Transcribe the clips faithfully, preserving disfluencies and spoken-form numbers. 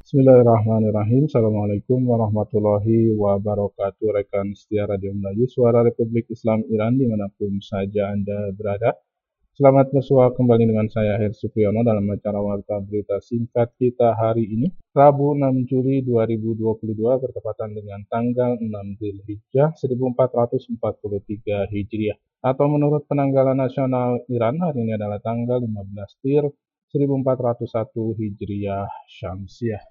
Bismillahirrahmanirrahim. Assalamualaikum warahmatullahi wabarakatuh. Rekan setia Radio Melayu, Suara Republik Islam Iran dimanapun saja Anda berada. Selamat bersua kembali dengan saya Her Supriyono dalam acara Warta Berita Singkat kita hari ini, Rabu enam Juli dua ribu dua puluh dua, bertepatan dengan tanggal enam Dzulhijjah seribu empat ratus empat puluh tiga Hijriah. Atau menurut penanggalan nasional Iran, hari ini adalah tanggal lima belas Tir seribu empat ratus satu Hijriah Syamsiah.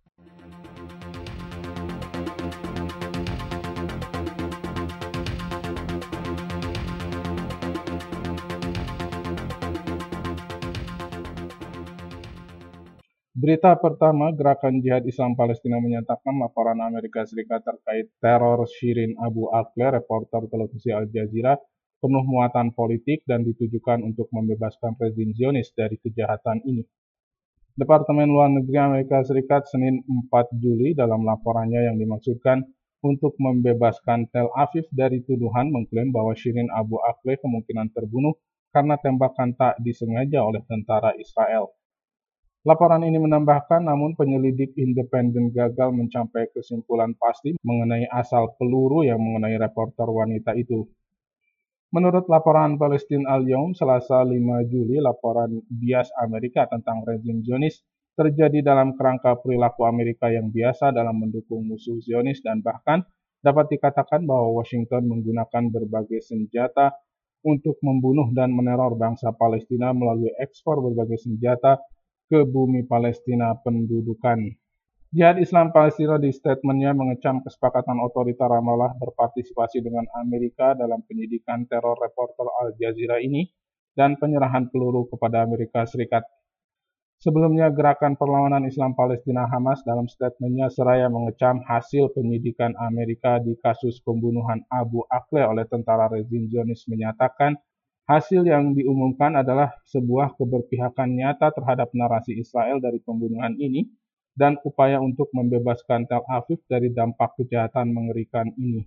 Berita pertama, Gerakan Jihad Islam Palestina menyatakan laporan Amerika Serikat terkait teror Shirin Abu Akleh, reporter televisi Al Jazeera, penuh muatan politik dan ditujukan untuk membebaskan rezim Zionis dari kejahatan ini. Departemen Luar Negeri Amerika Serikat Senin empat Juli dalam laporannya yang dimaksudkan untuk membebaskan Tel Aviv dari tuduhan mengklaim bahwa Shirin Abu Akleh kemungkinan terbunuh karena tembakan tak disengaja oleh tentara Israel. Laporan ini menambahkan, namun penyelidik independen gagal mencapai kesimpulan pasti mengenai asal peluru yang mengenai reporter wanita itu. Menurut laporan Palestine Al-Yaum Selasa lima Juli, laporan bias Amerika tentang rezim Zionis terjadi dalam kerangka perilaku Amerika yang biasa dalam mendukung musuh Zionis dan bahkan dapat dikatakan bahwa Washington menggunakan berbagai senjata untuk membunuh dan meneror bangsa Palestina melalui ekspor berbagai senjata ke bumi Palestina pendudukan. Jihad Islam Palestina di statementnya mengecam kesepakatan otoriter Ramallah berpartisipasi dengan Amerika dalam penyidikan teror reporter Al Jazeera ini dan penyerahan peluru kepada Amerika Serikat. Sebelumnya, Gerakan Perlawanan Islam Palestina Hamas dalam statementnya seraya mengecam hasil penyidikan Amerika di kasus pembunuhan Abu Akleh oleh tentara rezim Zionis menyatakan hasil yang diumumkan adalah sebuah keberpihakan nyata terhadap narasi Israel dari pembunuhan ini dan upaya untuk membebaskan Tel Aviv dari dampak kejahatan mengerikan ini.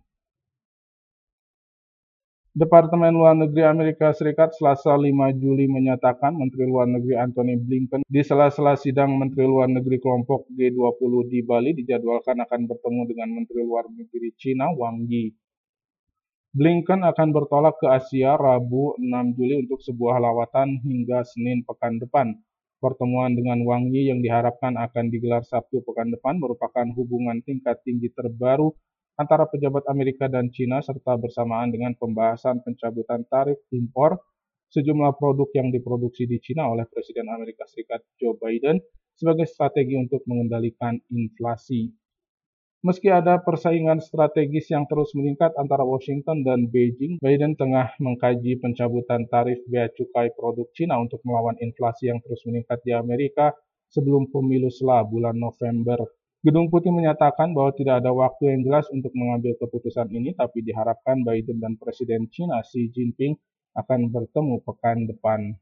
Departemen Luar Negeri Amerika Serikat Selasa lima Juli menyatakan Menteri Luar Negeri Antony Blinken di sela-sela sidang Menteri Luar Negeri kelompok G dua puluh di Bali dijadwalkan akan bertemu dengan Menteri Luar Negeri China Wang Yi. Blinken akan bertolak ke Asia Rabu enam Juli untuk sebuah lawatan hingga Senin pekan depan. Pertemuan dengan Wang Yi yang diharapkan akan digelar Sabtu pekan depan merupakan hubungan tingkat tinggi terbaru antara pejabat Amerika dan China serta bersamaan dengan pembahasan pencabutan tarif impor sejumlah produk yang diproduksi di China oleh Presiden Amerika Serikat Joe Biden sebagai strategi untuk mengendalikan inflasi. Meski ada persaingan strategis yang terus meningkat antara Washington dan Beijing, Biden tengah mengkaji pencabutan tarif bea cukai produk Cina untuk melawan inflasi yang terus meningkat di Amerika sebelum pemilu setelah bulan November. Gedung Putih menyatakan bahwa tidak ada waktu yang jelas untuk mengambil keputusan ini, tapi diharapkan Biden dan Presiden China Xi Jinping akan bertemu pekan depan.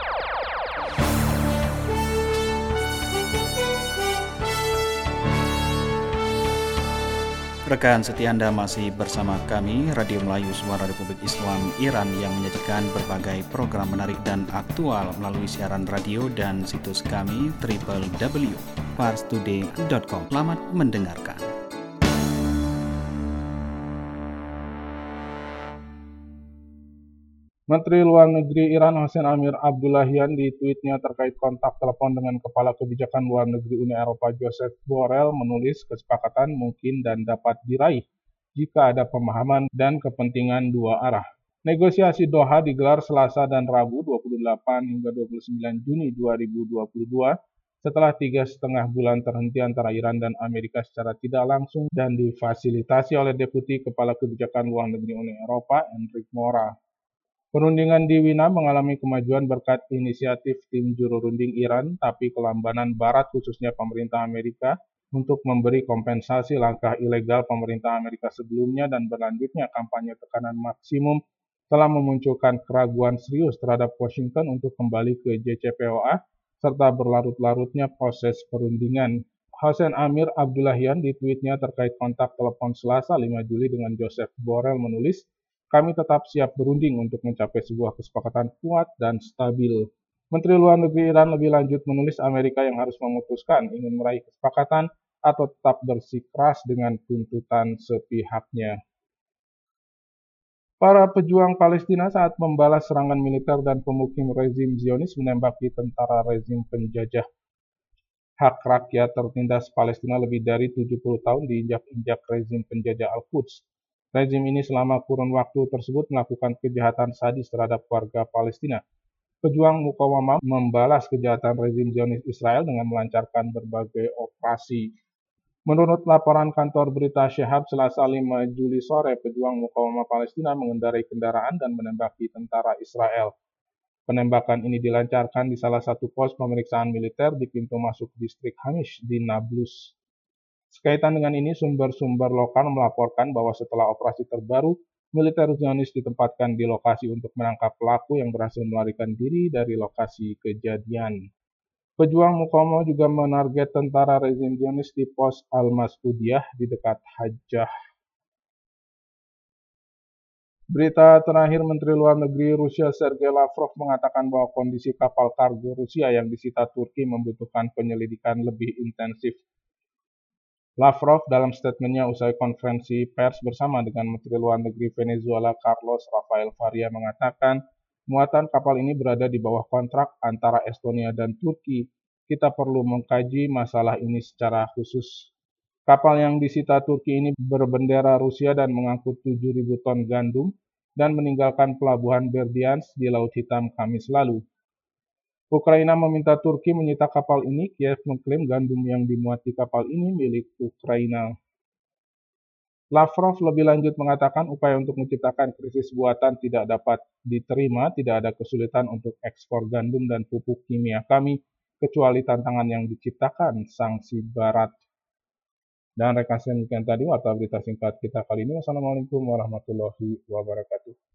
Rekan setia Anda masih bersama kami, Radio Melayu Suara Republik Islam Iran yang menyajikan berbagai program menarik dan aktual melalui siaran radio dan situs kami w w w titik pars today titik com. Selamat mendengarkan. Menteri Luar Negeri Iran Hossein Amir Abdullahian di tweetnya terkait kontak telepon dengan Kepala Kebijakan Luar Negeri Uni Eropa Joseph Borrell menulis kesepakatan mungkin dan dapat diraih jika ada pemahaman dan kepentingan dua arah. Negosiasi Doha digelar Selasa dan Rabu dua puluh delapan hingga dua puluh sembilan Juni dua ribu dua puluh dua setelah tiga setengah bulan terhenti antara Iran dan Amerika secara tidak langsung dan difasilitasi oleh Deputi Kepala Kebijakan Luar Negeri Uni Eropa Enrique Mora. Perundingan di Wina mengalami kemajuan berkat inisiatif tim juru runding Iran, tapi kelambanan Barat khususnya pemerintah Amerika untuk memberi kompensasi langkah ilegal pemerintah Amerika sebelumnya dan berlanjutnya kampanye tekanan maksimum telah memunculkan keraguan serius terhadap Washington untuk kembali ke J C P O A serta berlarut-larutnya proses perundingan. Hossein Amir Abdullahian di tweetnya terkait kontak telepon Selasa lima Juli dengan Joseph Borrell menulis, "Kami tetap siap berunding untuk mencapai sebuah kesepakatan kuat dan stabil." Menteri Luar Negeri Iran lebih lanjut menulis Amerika yang harus memutuskan ingin meraih kesepakatan atau tetap bersikeras dengan tuntutan sepihaknya. Para pejuang Palestina saat membalas serangan militer dan pemukim rezim Zionis menembaki tentara rezim penjajah. Hak rakyat tertindas Palestina lebih dari tujuh puluh tahun diinjak-injak rezim penjajah Al-Quds. Rezim ini selama kurun waktu tersebut melakukan kejahatan sadis terhadap warga Palestina. Pejuang mukawamah membalas kejahatan rezim Zionis Israel dengan melancarkan berbagai operasi. Menurut laporan kantor berita Syahab Selasa lima Juli sore, pejuang mukawamah Palestina mengendarai kendaraan dan menembaki tentara Israel. Penembakan ini dilancarkan di salah satu pos pemeriksaan militer di pintu masuk distrik Hamish di Nablus. Sekaitan dengan ini, sumber-sumber lokal melaporkan bahwa setelah operasi terbaru, militer Zionis ditempatkan di lokasi untuk menangkap pelaku yang berhasil melarikan diri dari lokasi kejadian. Pejuang mukawamah juga menarget tentara rezim Zionis di pos Al-Mas'udiyah di dekat Hajjah. Berita terakhir, Menteri Luar Negeri Rusia Sergei Lavrov mengatakan bahwa kondisi kapal kargo Rusia yang disita Turki membutuhkan penyelidikan lebih intensif. Lavrov dalam statementnya usai konferensi pers bersama dengan Menteri Luar Negeri Venezuela Carlos Rafael Faria mengatakan muatan kapal ini berada di bawah kontrak antara Estonia dan Turki. Kita perlu mengkaji masalah ini secara khusus. Kapal yang disita Turki ini berbendera Rusia dan mengangkut tujuh ribu ton gandum dan meninggalkan pelabuhan Berdyansk di Laut Hitam Kamis lalu. Ukraina meminta Turki menyita kapal ini. Kiev mengklaim gandum yang dimuat di kapal ini milik Ukraina. Lavrov lebih lanjut mengatakan upaya untuk menciptakan krisis buatan tidak dapat diterima, tidak ada kesulitan untuk ekspor gandum dan pupuk kimia kami, kecuali tantangan yang diciptakan sanksi Barat. Dan rekan demikian tadi warta berita singkat kita kali ini. Wassalamualaikum warahmatullahi wabarakatuh.